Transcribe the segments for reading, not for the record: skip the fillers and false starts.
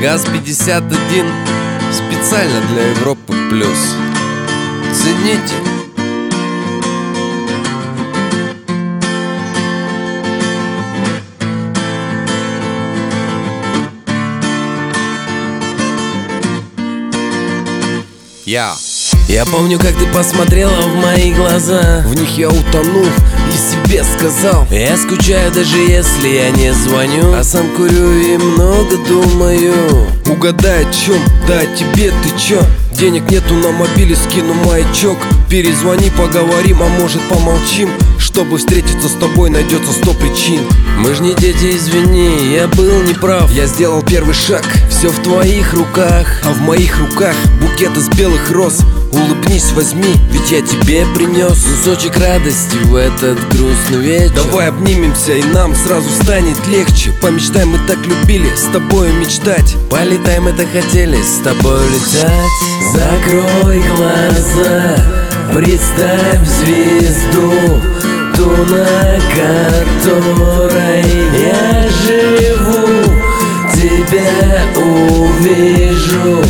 ГАЗ-51 специально для Европы плюс. Цените. Я помню, как ты посмотрела в мои глаза. В них я утонул и себе сказал: я скучаю, даже если я не звоню, а сам курю и много думаю. Угадай, о чем? Да о тебе, ты чё? Денег нету на мобиле, скину маячок. Перезвони, поговорим, а может помолчим. Чтобы встретиться с тобой, найдется 100 причин. Мы ж не дети, извини, я был неправ. Я сделал первый шаг, все в твоих руках, а в моих руках букет из белых роз. Улыбнись, возьми, ведь я тебе принес кусочек радости в этот грустный вечер. Давай обнимемся, и нам сразу станет легче. Помечтаем, мы так любили с тобой мечтать. Полетаем, это хотели с тобой летать. Закрой глаза, представь звезду, ту, на которой я живу. Тебя увижу,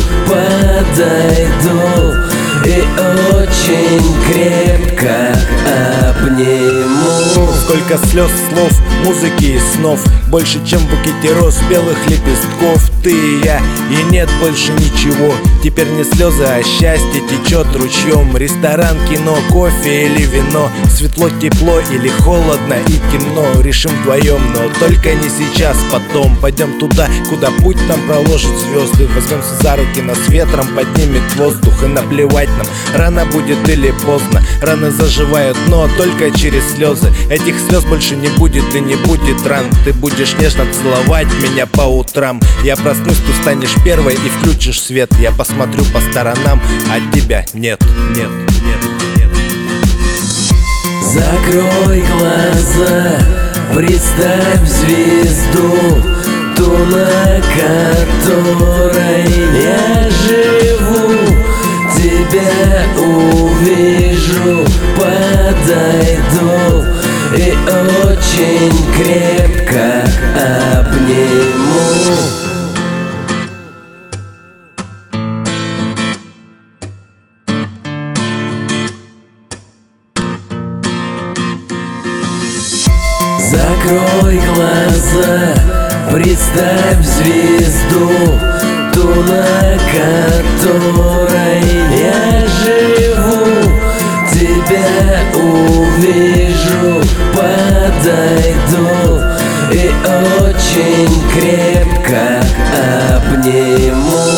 подойду и очень крепко обниму. Сколько слез, слов, музыки и снов, больше, чем в букете роз, белых лепестков. Ты и я, и нет больше ничего. Теперь не слезы, а счастье течет ручьем. Ресторан, кино, кофе или вино, светло, тепло или холодно и темно. Решим вдвоем, но только не сейчас, потом. Пойдем туда, куда путь нам проложит звезды. Возьмемся за руки, нас ветром поднимет воздух. И наплевать нам, рано будет или поздно. Раны заживают, но только через слезы. Этих слез больше не будет и не будет ран. Ты будешь нежно целовать меня по утрам. Я проснусь, ты станешь первой и включишь свет. Я посмотрю по сторонам, а тебя нет, нет, нет, нет. Закрой глаза, представь звезду, ту, на которой я живу. Тебя увижу, подойду и очень крепко обниму. Закрой глаза, представь звезду, ту, на которой я живу. Тебя увижу, подойду и очень крепко обниму.